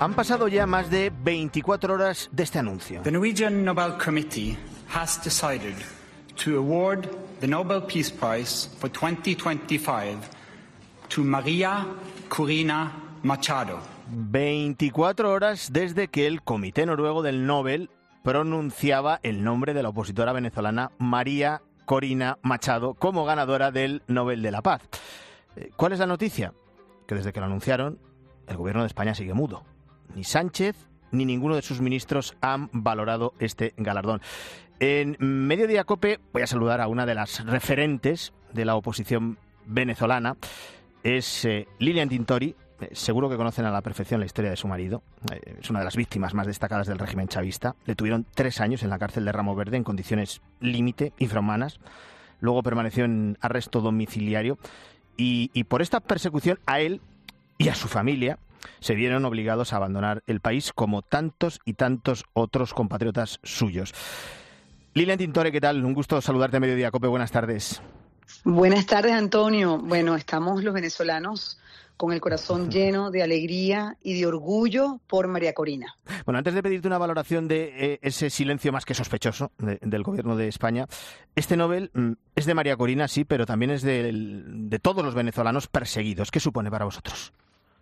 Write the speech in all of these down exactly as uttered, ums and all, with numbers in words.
Han pasado ya más de veinticuatro horas de este anuncio. The Norwegian Nobel Committee has decided to award the Nobel Peace Prize for twenty twenty-five to María Corina Machado. veinticuatro horas desde que el Comité Noruego del Nobel pronunciaba el nombre de la opositora venezolana María Corina Machado como ganadora del Nobel de la Paz. ¿Cuál es la noticia? Que desde que lo anunciaron, el gobierno de España sigue mudo. Ni Sánchez ni ninguno de sus ministros han valorado este galardón. En Mediodía COPE voy a saludar a una de las referentes de la oposición venezolana. Es eh, Lilian Tintori. Eh, seguro que conocen a la perfección la historia de su marido. Eh, es una de las víctimas más destacadas del régimen chavista. Le tuvieron tres años en la cárcel de Ramo Verde en condiciones límite, infrahumanas. Luego permaneció en arresto domiciliario. Y, y por esta persecución a él y a su familia se vieron obligados a abandonar el país como tantos y tantos otros compatriotas suyos. Lilian Tintori, ¿qué tal? Un gusto saludarte a Mediodía COPE. Buenas tardes. Buenas tardes, Antonio. Bueno, estamos los venezolanos con el corazón lleno de alegría y de orgullo por María Corina. Bueno, antes de pedirte una valoración de eh, ese silencio más que sospechoso de, del gobierno de España, este Nobel mm, es de María Corina, sí, pero también es de, de todos los venezolanos perseguidos. ¿Qué supone para vosotros?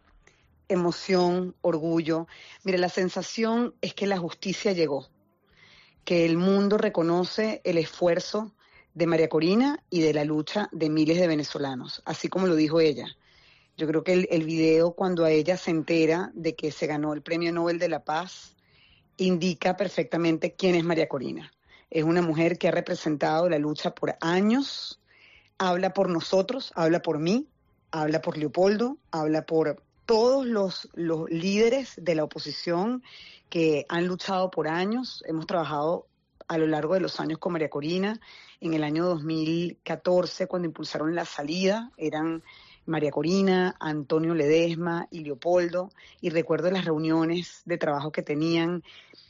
Emoción, orgullo. Mire, la sensación es que la justicia llegó, que el mundo reconoce el esfuerzo de María Corina y de la lucha de miles de venezolanos, así como lo dijo ella. Yo creo que el, el video, cuando a ella se entera de que se ganó el Premio Nobel de la Paz, indica perfectamente quién es María Corina. Es una mujer que ha representado la lucha por años, habla por nosotros, habla por mí, habla por Leopoldo, habla por todos los, los líderes de la oposición que han luchado por años. Hemos trabajado a lo largo de los años con María Corina. En el año dos mil catorce, cuando impulsaron la salida, eran María Corina, Antonio Ledesma y Leopoldo, y recuerdo las reuniones de trabajo que tenían.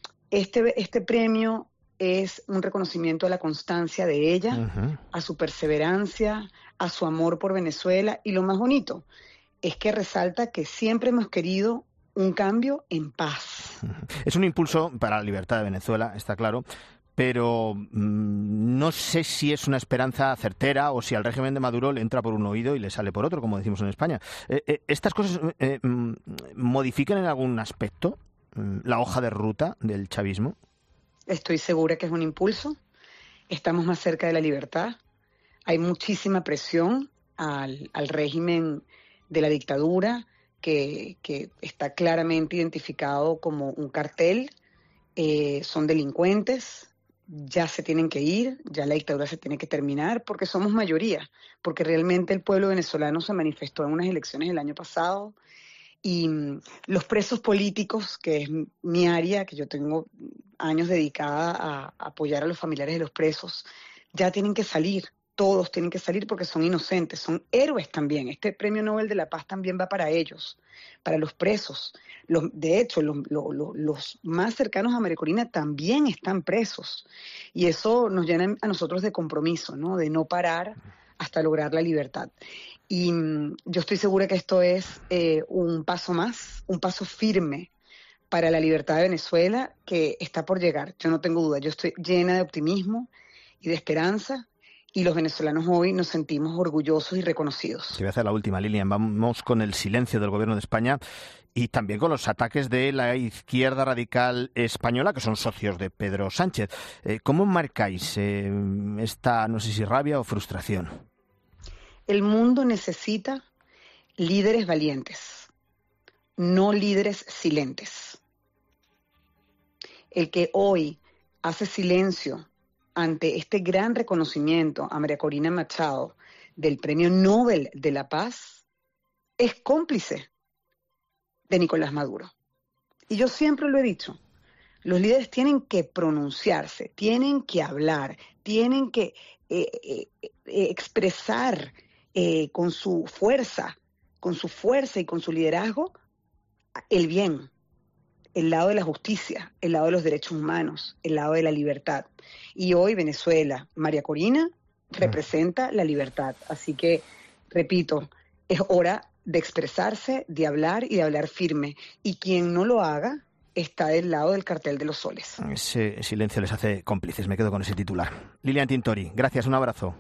Este, este premio es un reconocimiento a la constancia de ella, uh-huh. a su perseverancia, a su amor por Venezuela, y lo más bonito es que resalta que siempre hemos querido un cambio en paz. Es un impulso para la libertad de Venezuela, está claro, pero mmm, no sé si es una esperanza certera o si al régimen de Maduro le entra por un oído y le sale por otro, como decimos en España. Eh, eh, ¿Estas cosas eh, modifican en algún aspecto eh, la hoja de ruta del chavismo? Estoy segura que es un impulso. Estamos más cerca de la libertad. Hay muchísima presión al, al régimen de la dictadura, que, que está claramente identificado como un cartel. Eh, son delincuentes, ya se tienen que ir, ya la dictadura se tiene que terminar, porque somos mayoría, porque realmente el pueblo venezolano se manifestó en unas elecciones el año pasado, y mm, los presos políticos, que es mi área, que yo tengo años dedicada a, a apoyar a los familiares de los presos, ya tienen que salir. Todos tienen que salir porque son inocentes, son héroes también. Este Premio Nobel de la Paz también va para ellos, para los presos. Los, de hecho, los, los, los más cercanos a María Corina también están presos. Y eso nos llena a nosotros de compromiso, ¿no? De no parar hasta lograr la libertad. Y mmm, yo estoy segura que esto es eh, un paso más, un paso firme para la libertad de Venezuela que está por llegar. Yo no tengo duda, yo estoy llena de optimismo y de esperanza. Y los venezolanos hoy nos sentimos orgullosos y reconocidos. Te voy a hacer la última, Lilian. Vamos con el silencio del gobierno de España y también con los ataques de la izquierda radical española, que son socios de Pedro Sánchez. Eh, ¿Cómo marcáis eh, esta, no sé si rabia o frustración? El mundo necesita líderes valientes, no líderes silentes. El que hoy hace silencio ante este gran reconocimiento a María Corina Machado del Premio Nobel de la Paz, es cómplice de Nicolás Maduro. Y yo siempre lo he dicho, los líderes tienen que pronunciarse, tienen que hablar, tienen que eh, eh, eh, expresar eh, con su fuerza, con su fuerza y con su liderazgo el bien, el lado de la justicia, el lado de los derechos humanos, el lado de la libertad. Y hoy Venezuela, María Corina representa la libertad. Así que, repito, es hora de expresarse, de hablar y de hablar firme. Y quien no lo haga está del lado del cartel de los soles. Ese silencio les hace cómplices, me quedo con ese titular. Lilian Tintori, gracias, un abrazo.